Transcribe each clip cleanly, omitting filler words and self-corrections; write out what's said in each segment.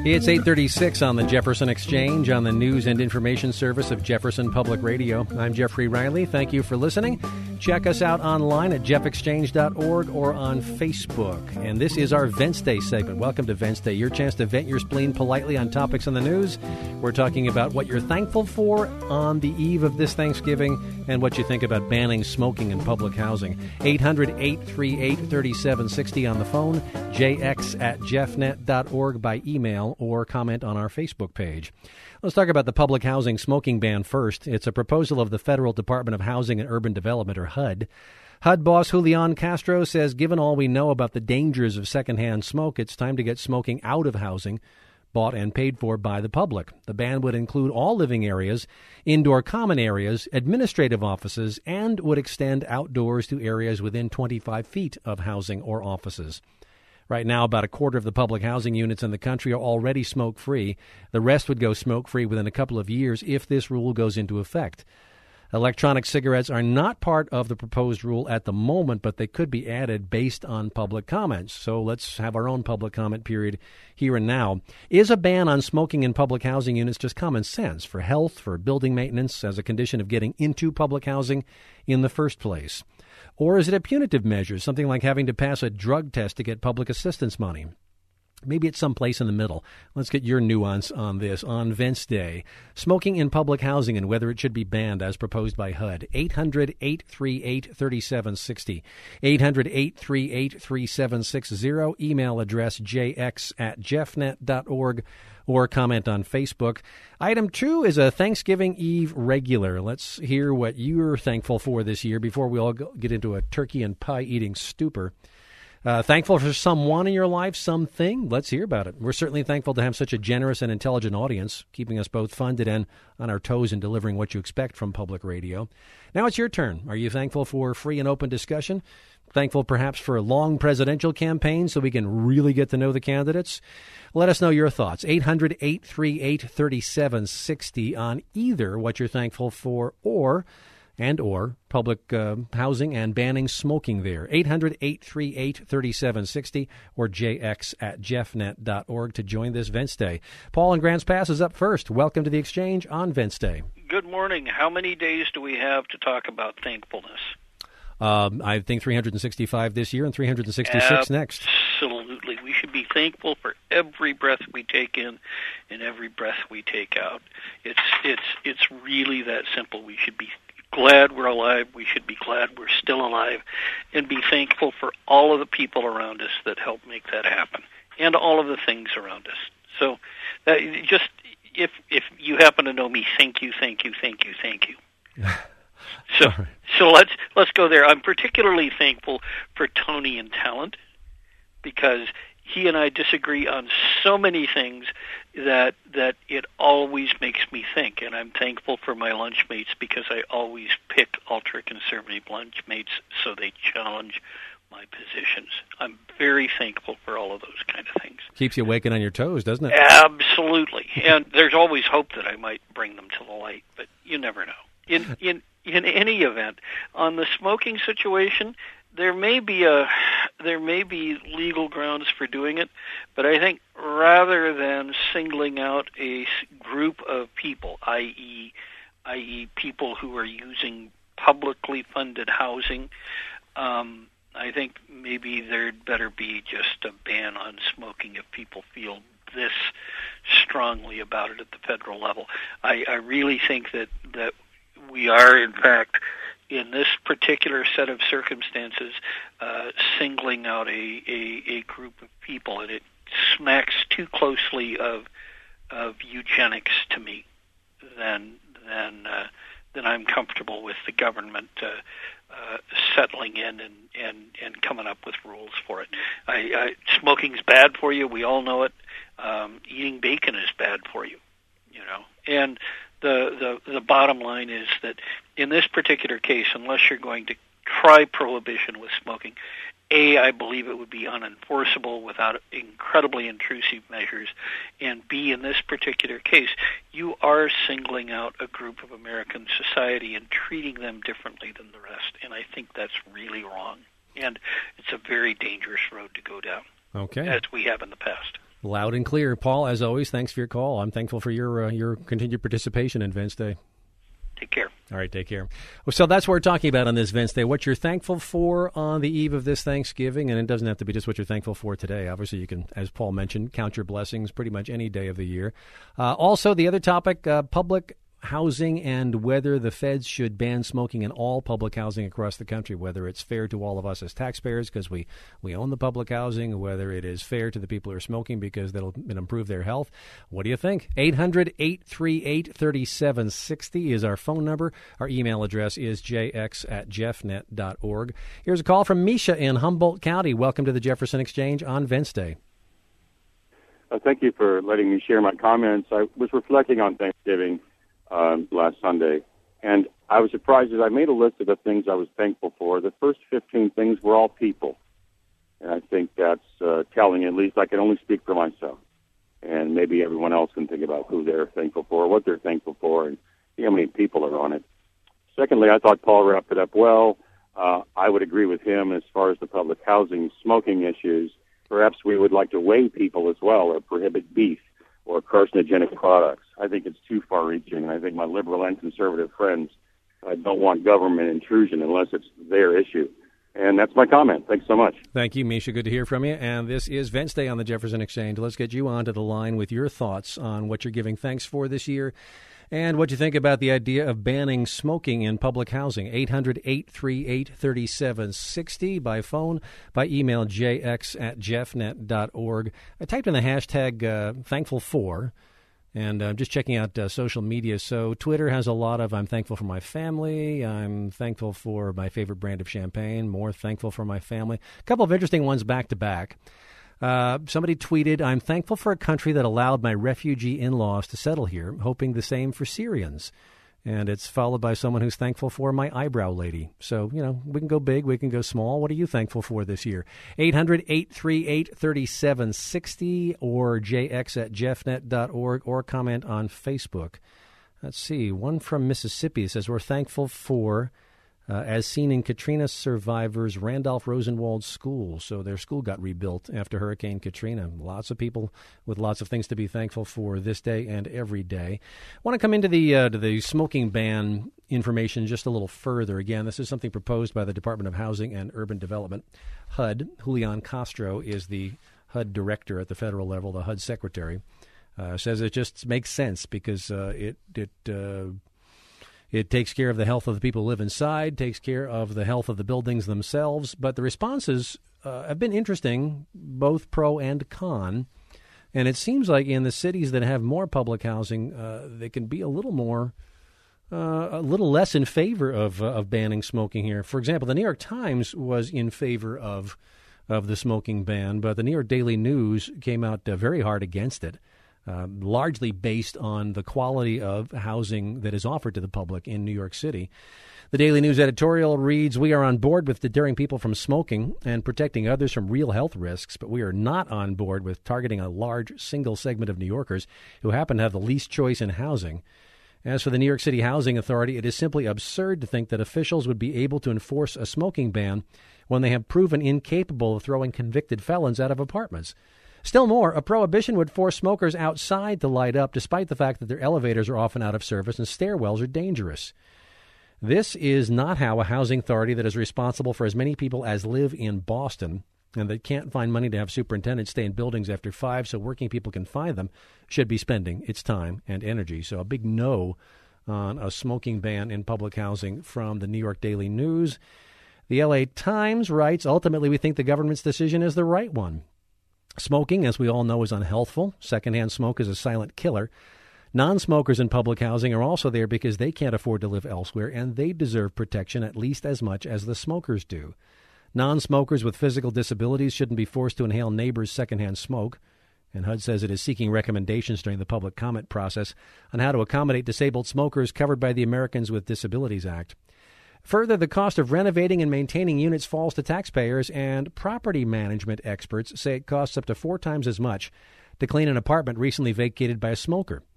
It's 8:36 on the Jefferson Exchange on the news and information service of Jefferson Public Radio. I'm Jeffrey Riley. Thank you for listening. Check us out online at jeffexchange.org or on Facebook. And this is our Vents Day segment. Welcome to Vents Day, your chance to vent your spleen politely on topics in the news. We're talking about what you're thankful for on the eve of this Thanksgiving and what you think about banning smoking in public housing. 800-838-3760 on the phone, jx@jeffnet.org by email, or comment on our Facebook page. Let's talk about the public housing smoking ban first. It's a proposal of the Federal Department of Housing and Urban Development, or HUD. HUD boss Julian Castro says, given all we know about the dangers of secondhand smoke, it's time to get smoking out of housing bought and paid for by the public. The ban would include all living areas, indoor common areas, administrative offices, and would extend outdoors to areas within 25 feet of housing or offices. Right now, about a quarter of the public housing units in the country are already smoke-free. The rest would go smoke-free within a couple of years if this rule goes into effect. Electronic cigarettes are not part of the proposed rule at the moment, but they could be added based on public comments. So let's have our own public comment period here and now. Is a ban on smoking in public housing units just common sense for health, for building maintenance, as a condition of getting into public housing in the first place? Or is it a punitive measure, something like having to pass a drug test to get public assistance money? Maybe it's someplace in the middle. Let's get your nuance on this on Vents Day. Smoking in public housing and whether it should be banned as proposed by HUD. 800-838-3760. 800-838-3760. Email address jx@jeffnet.org or comment on Facebook. Item 2 is a Thanksgiving Eve regular. Let's hear what you're thankful for this year before we all get into a turkey and pie eating stupor. Thankful for someone in your life, something? Let's hear about it. We're certainly thankful to have such a generous and intelligent audience, keeping us both funded and on our toes and delivering what you expect from public radio. Now it's your turn. Are you thankful for free and open discussion? Thankful perhaps for a long presidential campaign so we can really get to know the candidates? Let us know your thoughts. 800-838-3760 on either what you're thankful for or public housing and banning smoking there. 800-838-3760 or jx@jeffnet.org to join this Vents Day. Paul in Grants Pass is up first. Welcome to the Exchange on Vents Day. Good morning. How many days do we have to talk about thankfulness? I think 365 this year and 366 next. Absolutely. We should be thankful for every breath we take in and every breath we take out. It's really that simple. We should be glad we're alive. We should be glad we're still alive and be thankful for all of the people around us that help make that happen and all of the things around us. So just if you happen to know me, thank you, thank you, thank you, thank you. So let's go there. I'm particularly thankful for Tony and Talent because he and I disagree on so many things that it always makes me think. And I'm thankful for my lunchmates because I always pick ultra-conservative lunchmates so they challenge my positions. I'm very thankful for all of those kind of things. Keeps you waking on your toes, doesn't it? Absolutely. And there's always hope that I might bring them to the light, but you never know. In any event, on the smoking situation, there may be legal grounds for doing it, but I think rather than singling out a group of people, i.e. people who are using publicly funded housing, I think maybe there'd better be just a ban on smoking if people feel this strongly about it at the federal level. I really think that we are, in fact, in this particular set of circumstances, singling out a group of people, and it smacks too closely of eugenics to me. Then I'm comfortable with the government settling in and coming up with rules for it. Smoking's bad for you. We all know it. Eating bacon is bad for you. And the bottom line is that in this particular case, unless you're going to try prohibition with smoking, A, I believe it would be unenforceable without incredibly intrusive measures, and B, in this particular case, you are singling out a group of American society and treating them differently than the rest, and I think that's really wrong, and it's a very dangerous road to go down, okay, as we have in the past. Loud and clear. Paul, as always, thanks for your call. I'm thankful for your continued participation in Vents Day. Take care. All right, take care. So that's what we're talking about on this Vents Day, what you're thankful for on the eve of this Thanksgiving. And it doesn't have to be just what you're thankful for today. Obviously, you can, as Paul mentioned, count your blessings pretty much any day of the year. Also, the other topic, public housing and whether the feds should ban smoking in all public housing across the country, whether it's fair to all of us as taxpayers because we own the public housing, whether it is fair to the people who are smoking because it'll improve their health. What do you think? 800-838-3760 is our phone number. Our email address is jx@jeffnet.org. Here's a call from Misha in Humboldt County. Welcome to the Jefferson Exchange on Vents Day. Thank you for letting me share my comments. I was reflecting on Thanksgiving last Sunday, and I was surprised as I made a list of the things I was thankful for. The first 15 things were all people, and I think that's telling. At least I can only speak for myself, and maybe everyone else can think about who they're thankful for, what they're thankful for, and see how many people are on it. Secondly, I thought Paul wrapped it up well. I would agree with him as far as the public housing smoking issues. Perhaps we would like to weigh people as well or prohibit beef or carcinogenic products. I think it's too far-reaching, and I think my liberal and conservative friends don't want government intrusion unless it's their issue. And that's my comment. Thanks so much. Thank you, Misha. Good to hear from you. And this is Vents Day on the Jefferson Exchange. Let's get you onto the line with your thoughts on what you're giving thanks for this year and what you think about the idea of banning smoking in public housing. 800-838-3760 by phone, by email, jx@jeffnet.org. I typed in the hashtag thankful4, and I'm just checking out social media. So Twitter has a lot of I'm thankful for my family, I'm thankful for my favorite brand of champagne, more thankful for my family. A couple of interesting ones back to back. Somebody tweeted, I'm thankful for a country that allowed my refugee in-laws to settle here, hoping the same for Syrians. And it's followed by someone who's thankful for my eyebrow lady. So, we can go big, we can go small. What are you thankful for this year? 800-838-3760 or jx@jeffnet.org or comment on Facebook. Let's see. One from Mississippi says, we're thankful for, as seen in Katrina survivors, Randolph Rosenwald School. So their school got rebuilt after Hurricane Katrina. Lots of people with lots of things to be thankful for this day and every day. I want to come into the smoking ban information just a little further. Again, this is something proposed by the Department of Housing and Urban Development. HUD, Julian Castro, is the HUD director at the federal level, the HUD secretary. Says it just makes sense because it takes care of the health of the people who live inside, takes care of the health of the buildings themselves. But the responses have been interesting, both pro and con. And it seems like in the cities that have more public housing, they can be a little less in favor of banning smoking here. For example, the New York Times was in favor of the smoking ban, but the New York Daily News came out very hard against it. Largely based on the quality of housing that is offered to the public in New York City. The Daily News editorial reads, we are on board with deterring people from smoking and protecting others from real health risks, but we are not on board with targeting a large single segment of New Yorkers who happen to have the least choice in housing. As for the New York City Housing Authority, it is simply absurd to think that officials would be able to enforce a smoking ban when they have proven incapable of throwing convicted felons out of apartments. Still more, a prohibition would force smokers outside to light up, despite the fact that their elevators are often out of service and stairwells are dangerous. This is not how a housing authority that is responsible for as many people as live in Boston and that can't find money to have superintendents stay in buildings after 5 so working people can find them should be spending its time and energy. So a big no on a smoking ban in public housing from the New York Daily News. The LA Times writes, ultimately we think the government's decision is the right one. Smoking, as we all know, is unhealthful. Secondhand smoke is a silent killer. Non-smokers in public housing are also there because they can't afford to live elsewhere, and they deserve protection at least as much as the smokers do. Non-smokers with physical disabilities shouldn't be forced to inhale neighbors' secondhand smoke. And HUD says it is seeking recommendations during the public comment process on how to accommodate disabled smokers covered by the Americans with Disabilities Act. Further, the cost of renovating and maintaining units falls to taxpayers, and property management experts say it costs up to 4 times as much to clean an apartment recently vacated by a smoker.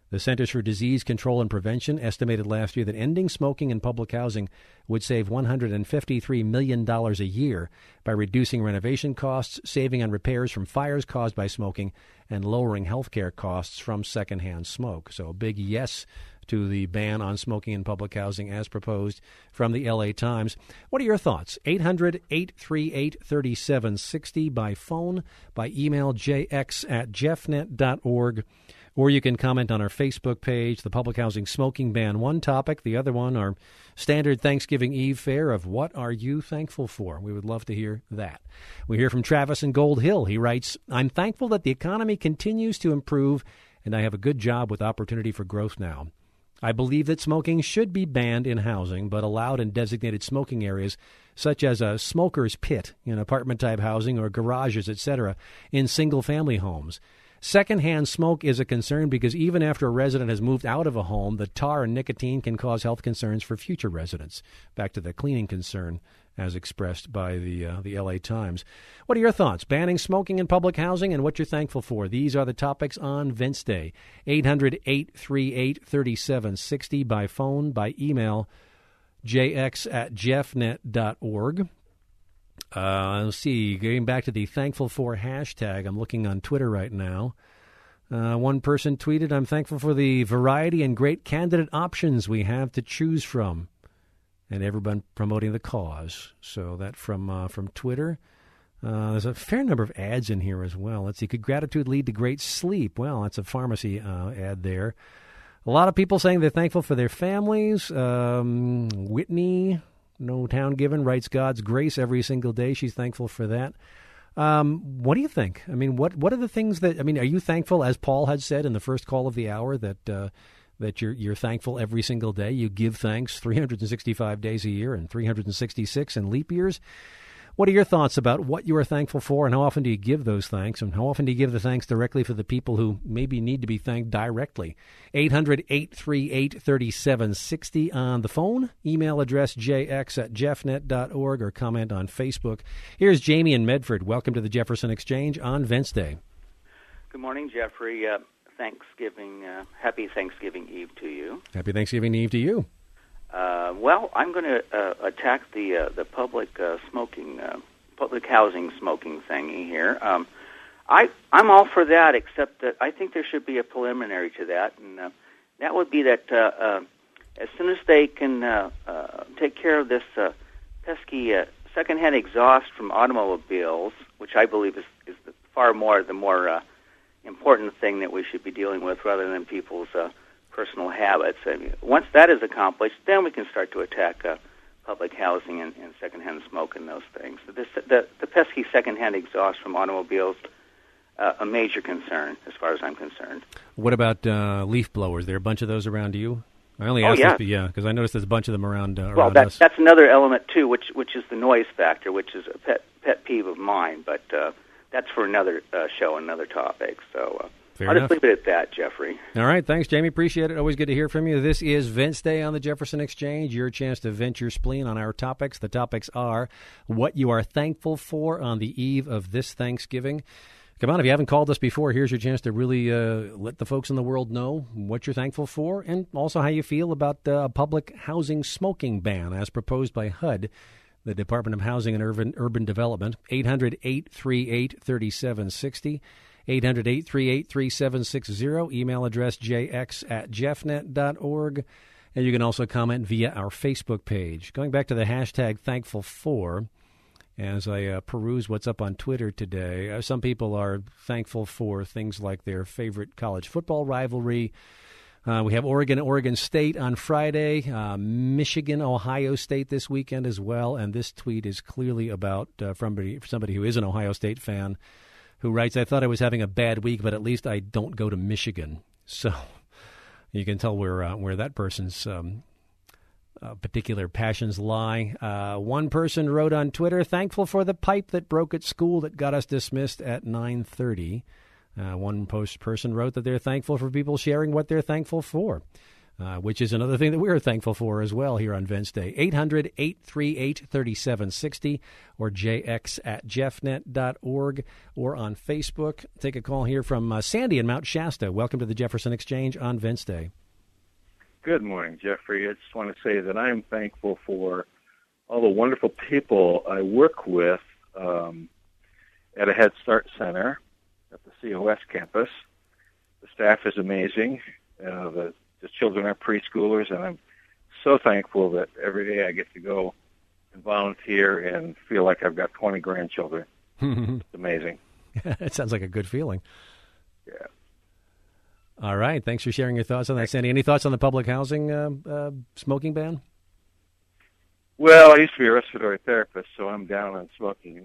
The Centers for Disease Control and Prevention estimated last year that ending smoking in public housing would save $153 million a year by reducing renovation costs, saving on repairs from fires caused by smoking, and lowering health care costs from secondhand smoke. So a big yes to the ban on smoking in public housing as proposed from the L.A. Times. What are your thoughts? 800-838-3760 by phone, by email, jx@jeffnet.org. Or you can comment on our Facebook page, the public housing smoking ban, one topic. The other one, our standard Thanksgiving Eve fare of what are you thankful for? We would love to hear that. We hear from Travis in Gold Hill. He writes, I'm thankful that the economy continues to improve and I have a good job with opportunity for growth now. I believe that smoking should be banned in housing, but allowed in designated smoking areas, such as a smoker's pit in apartment-type housing or garages, etc., in single-family homes. Secondhand smoke is a concern because even after a resident has moved out of a home, the tar and nicotine can cause health concerns for future residents. Back to the cleaning concern as expressed by the L.A. Times. What are your thoughts? Banning smoking in public housing and what you're thankful for. These are the topics on Vince Day. 800-838-3760 by phone, by email, jx@jeffnet.org. Let's see, getting back to the thankful for hashtag, I'm looking on Twitter right now. One person tweeted, I'm thankful for the variety and great candidate options we have to choose from, and everyone promoting the cause. So that from Twitter. There's a fair number of ads in here as well. Let's see, could gratitude lead to great sleep? Well, that's a pharmacy ad there. A lot of people saying they're thankful for their families. Whitney, no town given, writes God's grace every single day. She's thankful for that. What do you think? I mean, what are the things that, I mean, are you thankful, as Paul had said in the first call of the hour, that you're thankful every single day? You give thanks 365 days a year and 366 in leap years. What are your thoughts about what you are thankful for, and how often do you give those thanks, and how often do you give the thanks directly for the people who maybe need to be thanked directly? 800-838-3760 on the phone, email address jx@jeffnet.org, or comment on Facebook. Here's Jamie in Medford. Welcome to the Jefferson Exchange on Vince Day. Good morning, Jeffrey. Happy Thanksgiving Eve to you. Happy Thanksgiving Eve to you. Well, I'm going to attack the public housing smoking thingy here. I'm all for that, except that I think there should be a preliminary to that, and that would be that as soon as they can take care of this pesky secondhand exhaust from automobiles, which I believe is the more important thing that we should be dealing with, rather than people's personal habits. I mean, once that is accomplished, then we can start to attack public housing and secondhand smoke and those things. The pesky secondhand exhaust from automobiles, a major concern as far as I'm concerned. What about leaf blowers? There are a bunch of those around you? I only asked this, because I noticed there's a bunch of them around us. That's another element too, which is the noise factor, which is a pet peeve of mine. But that's for another show, another topic. So. Fair I'll enough. Just leave it at that, Jeffrey. All right. Thanks, Jamie. Appreciate it. Always good to hear from you. This is Vince Day on the Jefferson Exchange. Your chance to vent your spleen on our topics. The topics are what you are thankful for on the eve of this Thanksgiving. Come on, if you haven't called us before, here's your chance to really let the folks in the world know what you're thankful for, and also how you feel about a public housing smoking ban as proposed by HUD, the Department of Housing and Urban Development. 800-838-3760. 800-838-3760. Email address jx@jeffnet.org. And you can also comment via our Facebook page. Going back to the hashtag thankful for, as I peruse what's up on Twitter today, some people are thankful for things like their favorite college football rivalry. We have Oregon State on Friday, Michigan, Ohio State this weekend as well. And this tweet is clearly about somebody who is an Ohio State fan, who writes, I thought I was having a bad week, but at least I don't go to Michigan. So you can tell where that person's particular passions lie. One person wrote on Twitter, thankful for the pipe that broke at school that got us dismissed at 9:30. One person wrote that they're thankful for people sharing what they're thankful for. which is another thing that we're thankful for as well here on Wednesday. 800-838-3760 or jx@jeffnet.org or on Facebook. Take a call here from Sandy in Mount Shasta. Welcome to the Jefferson Exchange on Wednesday. Good morning, Jeffrey. I just want to say that I am thankful for all the wonderful people I work with at a Head Start Center at the COS campus. The staff is amazing. The children are preschoolers, and I'm so thankful that every day I get to go and volunteer and feel like I've got 20 grandchildren. It's amazing. It sounds like a good feeling. Yeah. All right. Thanks for sharing your thoughts on that, Sandy. Any thoughts on the public housing smoking ban? Well, I used to be a respiratory therapist, so I'm down on smoking.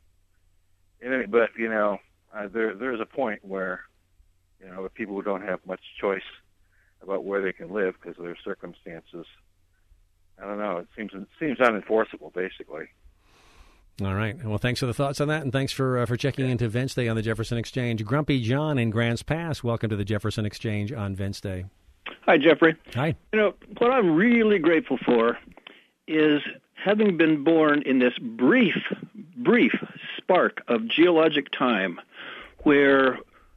But there's a point where, with people who don't have much choice about where they can live because of their circumstances, I don't know. It seems unenforceable, basically. All right. Well, thanks for the thoughts on that, and thanks for checking into Wednesday on the Jefferson Exchange. Grumpy John in Grants Pass, welcome to the Jefferson Exchange on Wednesday. Hi, Jeffrey. Hi. What I'm really grateful for is having been born in this brief spark of geologic time where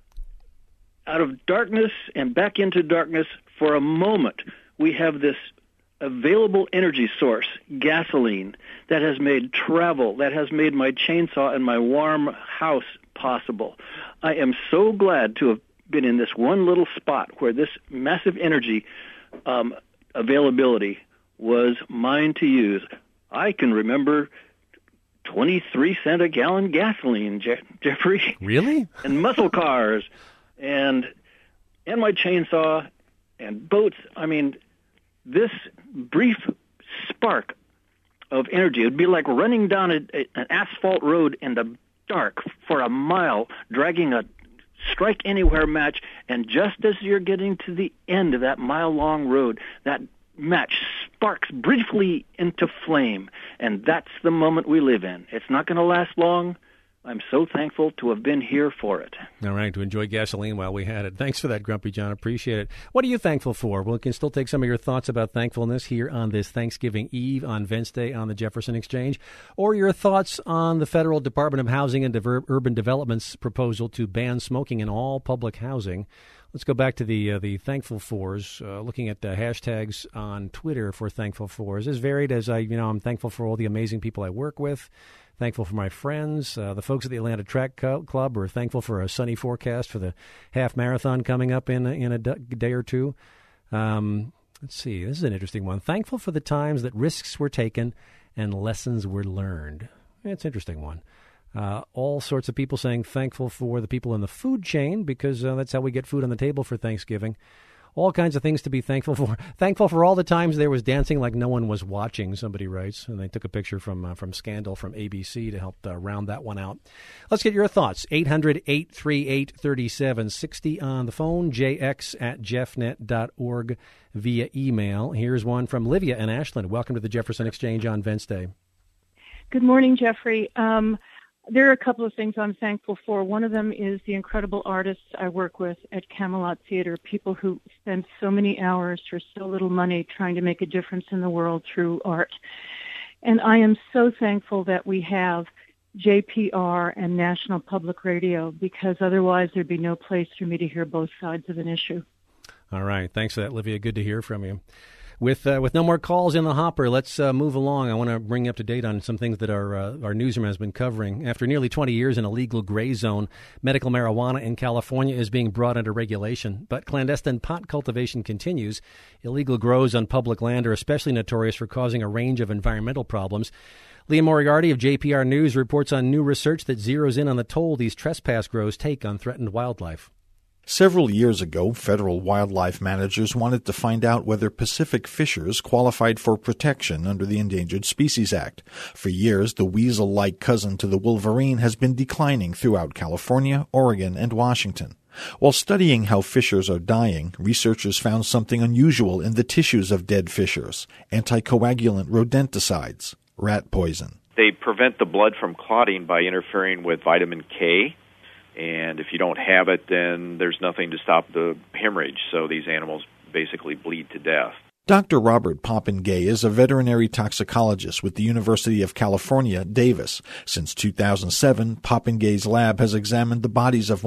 out of darkness and back into darkness for a moment we have this available energy source, gasoline, that has made travel, that has made my chainsaw and my warm house possible. I am so glad to have been in this one little spot where this massive energy availability was mine to use. I can remember 23 cent a gallon gasoline, Jeffrey. Really? And muscle cars and my chainsaw and boats. I mean, this brief spark of energy, it would be like running down an asphalt road in the dark for a mile, dragging a strike anywhere match, and just as you're getting to the end of that mile-long road, that match sparks briefly into flame, and that's the moment we live in. It's not going to last long. I'm so thankful to have been here for it. All right, to enjoy gasoline while we had it. Thanks for that, Grumpy John. Appreciate it. What are you thankful for? Well, we can still take some of your thoughts about thankfulness here on this Thanksgiving Eve on Wednesday on the Jefferson Exchange, or your thoughts on the Federal Department of Housing and Urban Development's proposal to ban smoking in all public housing. Let's go back to the Thankful Fours, looking at the hashtags on Twitter for Thankful Fours. As varied as I'm thankful for all the amazing people I work with, thankful for my friends. The folks at the Atlanta Track Club are thankful for a sunny forecast for the half marathon coming up in a day or two. Let's see. This is an interesting one. Thankful for the times that risks were taken and lessons were learned. It's an interesting one. All sorts of people saying thankful for the people in the food chain because that's how we get food on the table for Thanksgiving. All kinds of things to be thankful for. Thankful for all the times there was dancing like no one was watching, somebody writes. And they took a picture from Scandal from ABC to help round that one out. Let's get your thoughts. 800-838-3760 on the phone, jx@jeffnet.org via email. Here's one from Livia in Ashland. Welcome to the Jefferson Exchange on Wednesday. Good morning, Jeffrey. There are a couple of things I'm thankful for. One of them is the incredible artists I work with at Camelot Theater, people who spend so many hours for so little money trying to make a difference in the world through art. And I am so thankful that we have JPR and National Public Radio, because otherwise there'd be no place for me to hear both sides of an issue. All right. Thanks for that, Livia. Good to hear from you. With no more calls in the hopper, let's move along. I want to bring you up to date on some things that our newsroom has been covering. After nearly 20 years in a legal gray zone, medical marijuana in California is being brought under regulation, but clandestine pot cultivation continues. Illegal grows on public land are especially notorious for causing a range of environmental problems. Liam Moriarty of JPR News reports on new research that zeroes in on the toll these trespass grows take on threatened wildlife. Several years ago, federal wildlife managers wanted to find out whether Pacific fishers qualified for protection under the Endangered Species Act. For years, the weasel-like cousin to the wolverine has been declining throughout California, Oregon, and Washington. While studying how fishers are dying, researchers found something unusual in the tissues of dead fishers: anticoagulant rodenticides, rat poison. They prevent the blood from clotting by interfering with vitamin K. And if you don't have it, then there's nothing to stop the hemorrhage. So these animals basically bleed to death. Dr. Robert Popengay is a veterinary toxicologist with the University of California, Davis. Since 2007, Popengay's lab has examined the bodies of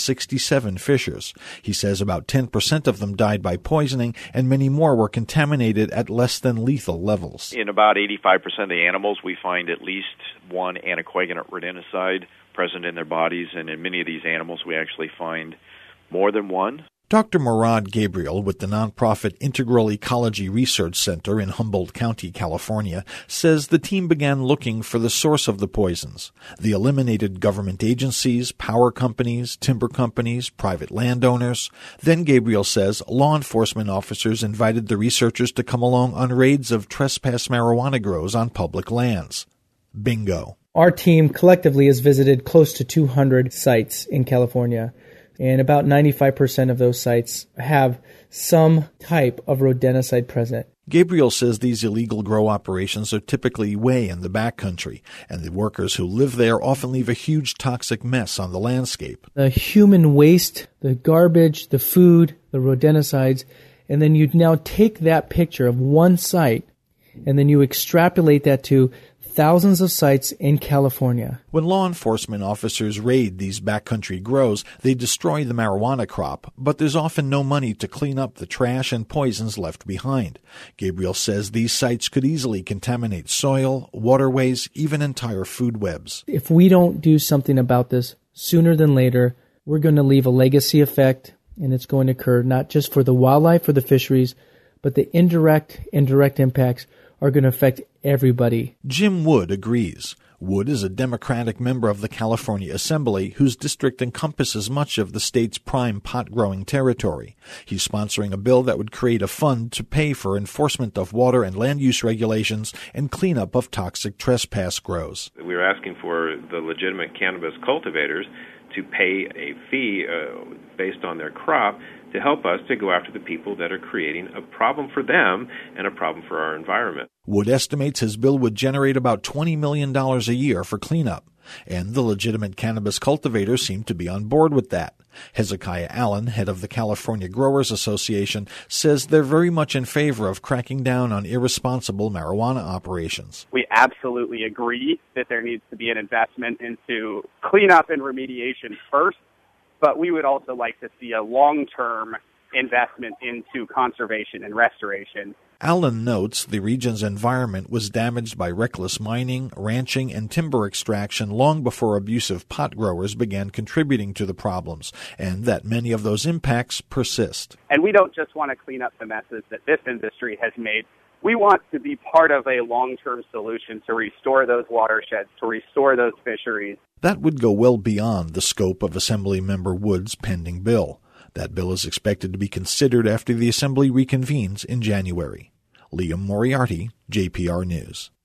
167 fishers. He says about 10% of them died by poisoning, and many more were contaminated at less than lethal levels. In about 85% of the animals, we find at least one anticoagulant rodenticide present in their bodies, and in many of these animals, we actually find more than one. Dr. Murad Gabriel with the nonprofit Integral Ecology Research Center in Humboldt County, California, says the team began looking for the source of the poisons. They eliminated government agencies, power companies, timber companies, private landowners. Then, Gabriel says, law enforcement officers invited the researchers to come along on raids of trespass marijuana grows on public lands. Bingo. Our team collectively has visited close to 200 sites in California. And about 95% of those sites have some type of rodenticide present. Gabriel says these illegal grow operations are typically way in the backcountry, and the workers who live there often leave a huge toxic mess on the landscape. The human waste, the garbage, the food, the rodenticides, and then you now take that picture of one site, and then you extrapolate that to thousands of sites in California. When law enforcement officers raid these backcountry grows, they destroy the marijuana crop, but there's often no money to clean up the trash and poisons left behind. Gabriel says these sites could easily contaminate soil, waterways, even entire food webs. If we don't do something about this sooner than later, we're going to leave a legacy effect, and it's going to occur not just for the wildlife or the fisheries, but the indirect and direct impacts are going to affect everybody. Jim Wood agrees. Wood is a Democratic member of the California Assembly whose district encompasses much of the state's prime pot-growing territory. He's sponsoring a bill that would create a fund to pay for enforcement of water and land use regulations and cleanup of toxic trespass grows. We were asking for the legitimate cannabis cultivators to pay a fee based on their crop to help us to go after the people that are creating a problem for them and a problem for our environment. Wood estimates his bill would generate about $20 million a year for cleanup, and the legitimate cannabis cultivators seem to be on board with that. Hezekiah Allen, head of the California Growers Association, says they're very much in favor of cracking down on irresponsible marijuana operations. We absolutely agree that there needs to be an investment into cleanup and remediation first, but we would also like to see a long-term investment into conservation and restoration. Allen notes the region's environment was damaged by reckless mining, ranching, and timber extraction long before abusive pot growers began contributing to the problems, and that many of those impacts persist. And we don't just want to clean up the messes that this industry has made. We want to be part of a long-term solution to restore those watersheds, to restore those fisheries. That would go well beyond the scope of Assemblymember Wood's pending bill. That bill is expected to be considered after the Assembly reconvenes in January. Liam Moriarty, JPR News.